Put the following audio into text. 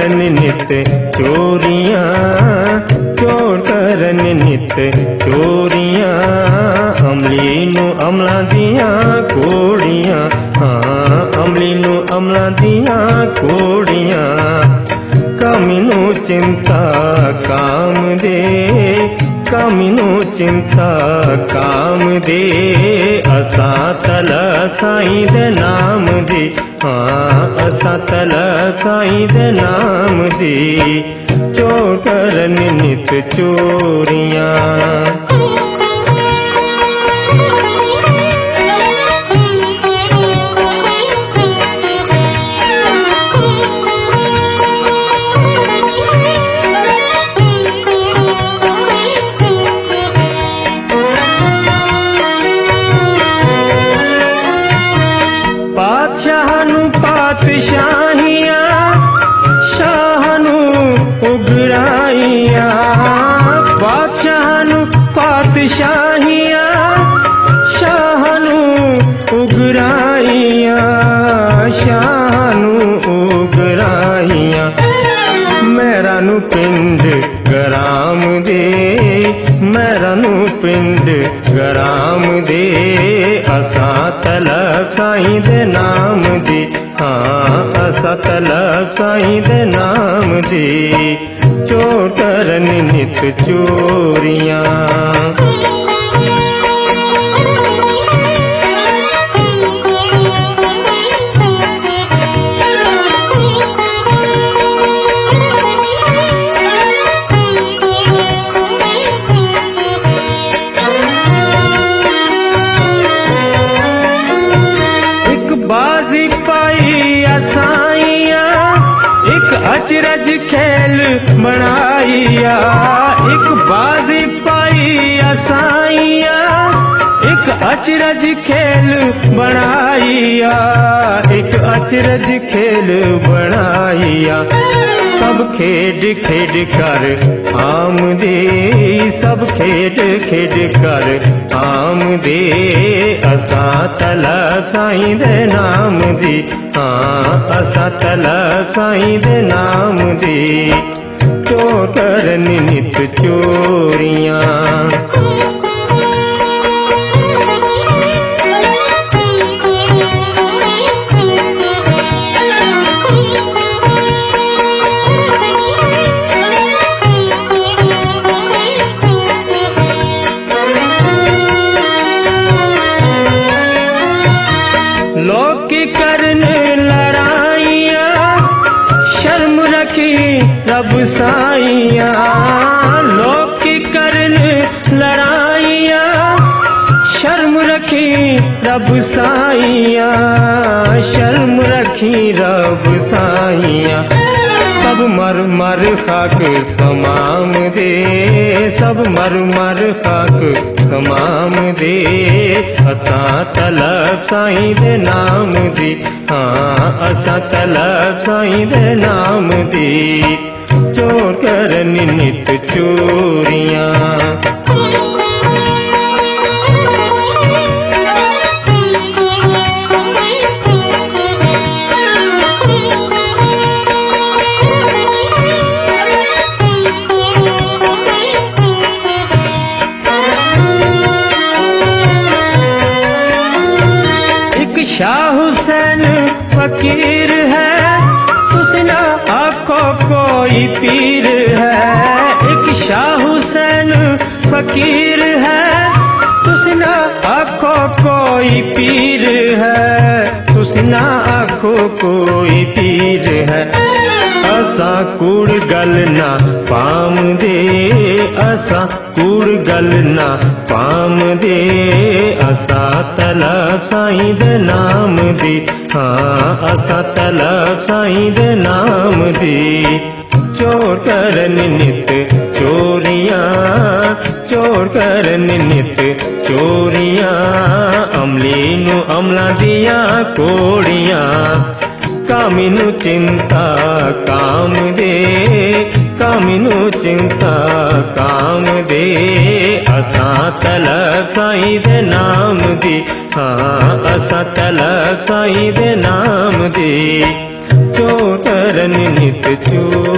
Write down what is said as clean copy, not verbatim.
करन नित चोरियां, चोर करन नित चोरियां। अमली नू अमला दियां कोड़ियां, हाँ अमली नू अमला दियां कोड़ियां। कामिनू चिंता काम दे, कामिनू चिंता काम दे। असा तल साईं दे नाम दे, हाँ असा तल साईं दे नाम दे। चोर करन नित चोरियां। पातशाहनू पातशाहियां, शाहनू उगराइयां। पातशाहनू पातशाहियां, शाहनू उगराइयां, शाहनू उगराइयां। मेरा नू पिंड गराम दे, मेरा नू पिंड गराम दे। असा तलब साईं दे नाम दे, हाँ असा तलब साईं दे नाम दे। चोर करन नित चोरियां। बाजी पाई असाइया, एक अचरज खेल बनाइया। एक बाजी पाई असाइया, एक अचरज खेल बनाइया, एक अचरज खेल बनाइया। सब खेड खेड कर आम दे, सब खेड खेड कर आम दे। असा तलब साईं दे नाम दे, हाँ असा तलब साईं दे नाम दे। चोर करन नित चोरियां। लोग की करन लड़ाइयां, शर्म रखी रब साइयां। लोग की करन लड़ाइयां, शर्म रखी रब साइयां, शर्म रखी रब साइयां। सब मर मर खाक तमाम दे, सब मर मर खाक तमाम दे। असा तलब साईं दे नाम दे, हाँ असा तलब साईं दे नाम दे। चोर करन नित चोरियां। शाह हुसैन फकीर है, तुसी ना आखो कोई पीर है। एक शाह हुसैन फकीर है, तुसी ना आखो कोई पीर है, तुसी ना आखो कोई पीर है। असा कूड़ गल ना पाम दे, असा कूड़ गल ना पाम दे। असा तलब साईं दे नाम दे, हाँ असा तलब साईं दे नाम दे। चोर करन नित चोरियां, चोर करन नित चोरियां। अमली नू अमला दियां कोड़ियां, कामिनू चिंता काम दे, कामिनू चिंता काम दे। असा तलब साईं दे नाम दे, हाँ असा तलब साईं दे नाम दे। चोर करन भजन नित चो।